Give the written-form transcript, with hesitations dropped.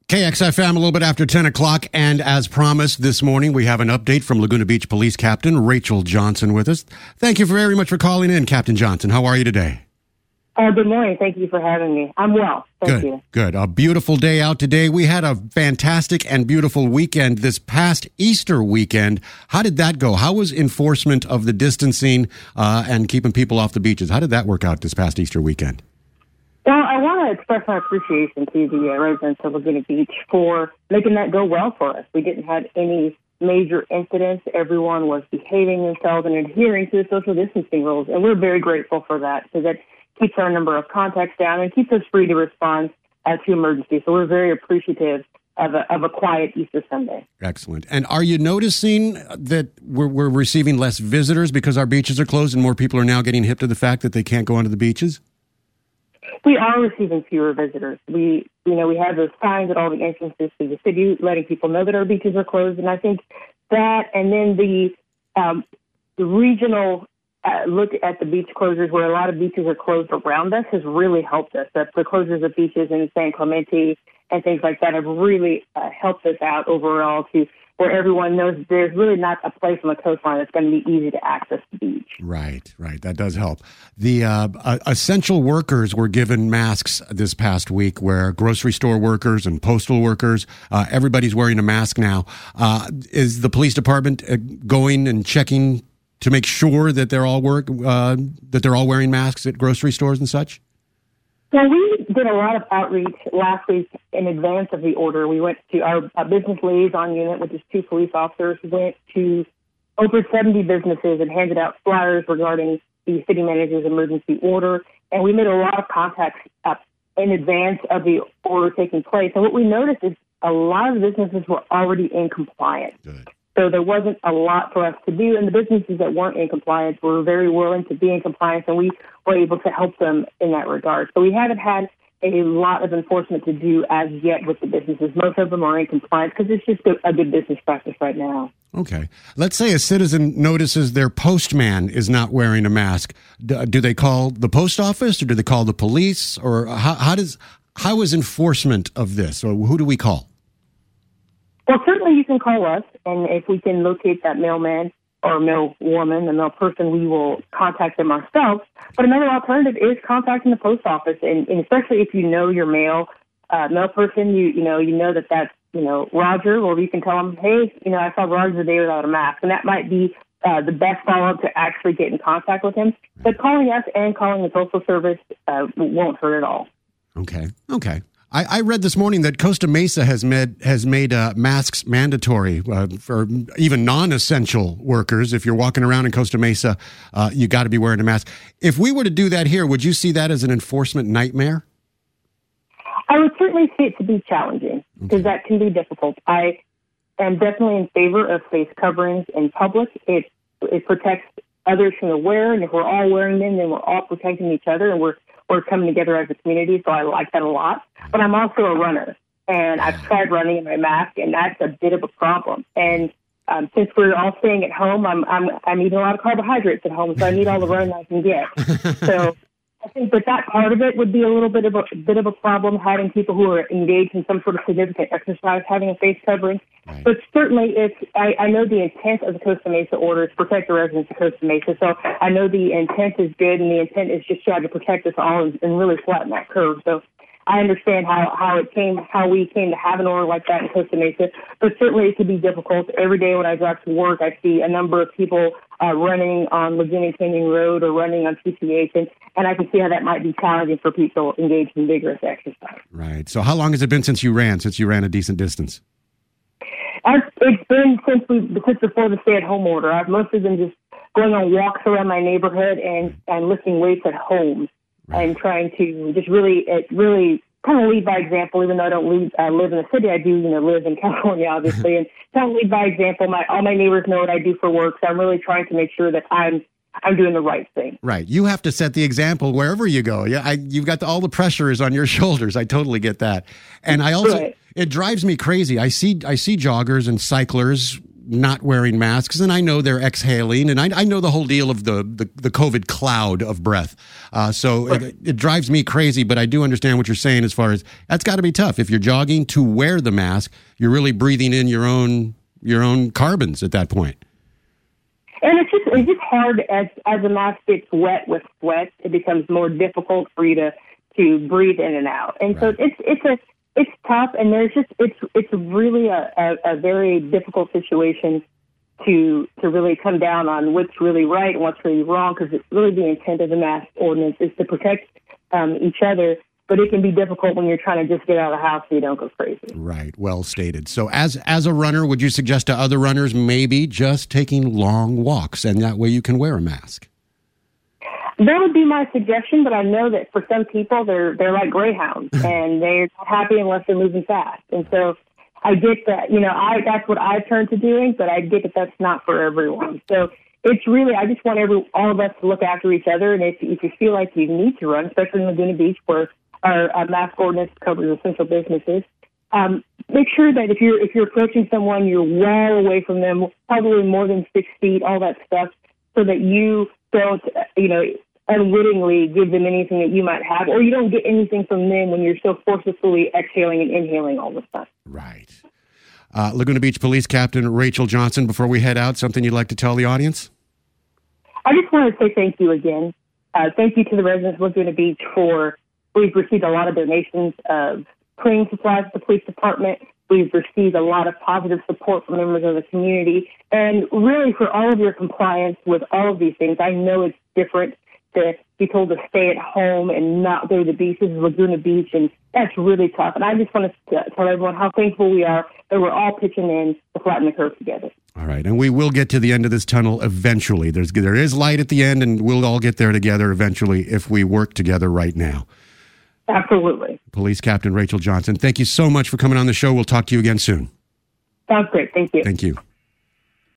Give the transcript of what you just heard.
KXFM, a little bit after 10 o'clock, and as promised this morning, we have an update from Laguna Beach Police Captain Rachel Johnson with us. Thank you very much for calling in, Captain Johnson. How are you today? Good morning. Thank you for having me. I'm well. Thank you. Good. A beautiful day out today. We had a fantastic and beautiful weekend this past Easter weekend. How did that go? How was enforcement of the distancing and keeping people off the beaches? How did that work out this past Easter weekend? Well, I want to express my appreciation to the residents of Laguna Beach for making that go well for us. We didn't have any major incidents. Everyone was behaving themselves and adhering to the social distancing rules, and we're very grateful for that because that keeps our number of contacts down and keeps us free to respond to emergencies. So we're very appreciative of a quiet Easter Sunday. Excellent. And are you noticing that we're receiving less visitors because our beaches are closed and more people are now getting hip to the fact that they can't go onto the beaches? We are receiving fewer visitors. We have those signs at all the entrances to the city letting people know that our beaches are closed. And I think that, and then the regional look at the beach closures where a lot of beaches are closed around us has really helped us. The closures of beaches in San Clemente and things like that have really helped us out overall to where everyone knows there's really not a place on the coastline that's going to be easy to access the beach. Right. That does help. The essential workers were given masks this past week, where grocery store workers and postal workers, everybody's wearing a mask now. Is the police department going and checking to make sure that they're all wearing masks at grocery stores and such? Well, we did a lot of outreach last week in advance of the order. We went to our business liaison unit, which is 2 police officers, went to over 70 businesses and handed out flyers regarding the city manager's emergency order. And we made a lot of contacts in advance of the order taking place. And what we noticed is a lot of businesses were already in compliance. Good. So there wasn't a lot for us to do, and the businesses that weren't in compliance were very willing to be in compliance, and we were able to help them in that regard. So we haven't had a lot of enforcement to do as yet with the businesses. Most of them are in compliance because it's just a good business practice right now. Okay. Let's say a citizen notices their postman is not wearing a mask. Do they call the post office, or do they call the police, or how is enforcement of this, or who do we call? Well, certainly you can call us, and if we can locate that mailman or mail woman, the mail person, we will contact them ourselves. But another alternative is contacting the post office, and especially if you know your mail person, you know that's Roger, or you can tell them, hey, I saw Roger today without a mask, and that might be the best follow-up to actually get in contact with him. But calling us and calling the Postal Service won't hurt at all. Okay. I read this morning that Costa Mesa has made masks mandatory for even non-essential workers. If you're walking around in Costa Mesa, you got to be wearing a mask. If we were to do that here, would you see that as an enforcement nightmare? I would certainly see it to be challenging because that can be difficult. I am definitely in favor of face coverings in public. It protects others from the wear, and if we're all wearing them, then we're all protecting each other, and we're coming together as a community, so I like that a lot. But I'm also a runner, and I've tried running in my mask, and that's a bit of a problem. And since we're all staying at home, I'm eating a lot of carbohydrates at home, so I need all the running I can get. So I think that part of it would be a little bit of a problem, having people who are engaged in some sort of significant exercise having a face covering. Right. But certainly, I know the intent of the Costa Mesa order is to protect the residents of Costa Mesa. So I know the intent is good, and the intent is just trying to protect us all and really flatten that curve. So I understand how we came to have an order like that in Costa Mesa. But certainly, it could be difficult. Every day when I drive to work, I see a number of people running on Laguna Canyon Road or running on PCH, and I can see how that might be challenging for people engaged in vigorous exercise. Right. So how long has it been since you ran a decent distance? It's been since before the stay-at-home order. I've mostly been just going on walks around my neighborhood and lifting weights at home and trying to just really kind of lead by example. Even though I don't live in the city, I do live in California, obviously, and kind of lead by example. All my neighbors know what I do for work, so I'm really trying to make sure that I'm doing the right thing. Right. You have to set the example wherever you go. Yeah, you've got all the pressure is on your shoulders. I totally get that. And I also, it drives me crazy. I see joggers and cyclers not wearing masks, and I know they're exhaling, and I know the whole deal of the COVID cloud of breath. So it drives me crazy, but I do understand what you're saying as far as that's got to be tough. If you're jogging to wear the mask, you're really breathing in your own carbons at that point. And it's just hard as the mask gets wet with sweat. It becomes more difficult for you to breathe in and out. And so it's tough, and it's really a very difficult situation to really come down on what's really right and what's really wrong, because it's really the intent of the mask ordinance is to protect each other. But it can be difficult when you're trying to just get out of the house so you don't go crazy. Right. Well stated. So as a runner, would you suggest to other runners maybe just taking long walks, and that way you can wear a mask? That would be my suggestion, but I know that for some people, they're like greyhounds, and they're not happy unless they're moving fast. And so I get that, that's what I've turned to doing, but I get that that's not for everyone. So it's really, I just want all of us to look after each other, and if you feel like you need to run, especially in Laguna Beach where our mask ordinance covers essential businesses, make sure that if you're approaching someone, you're well away from them, probably more than 6 feet, all that stuff, so that you don't, unwittingly give them anything that you might have, or you don't get anything from them when you're so forcefully exhaling and inhaling all the stuff. Right. Laguna Beach Police Captain Rachel Johnson, before we head out, something you'd like to tell the audience? I just want to say thank you again. Thank you to the residents of Laguna Beach we've received a lot of donations of cleaning supplies to the police department. We've received a lot of positive support from members of the community. And really, for all of your compliance with all of these things, I know it's different to be told to stay at home and not go to the beach. This is Laguna Beach, and that's really tough. And I just want to tell everyone how thankful we are that we're all pitching in to flatten the curve together. All right, and we will get to the end of this tunnel eventually. There is light at the end, and we'll all get there together eventually if we work together right now. Absolutely. Police Captain Rachel Johnson, thank you so much for coming on the show. We'll talk to you again soon. Sounds great. Thank you. Thank you.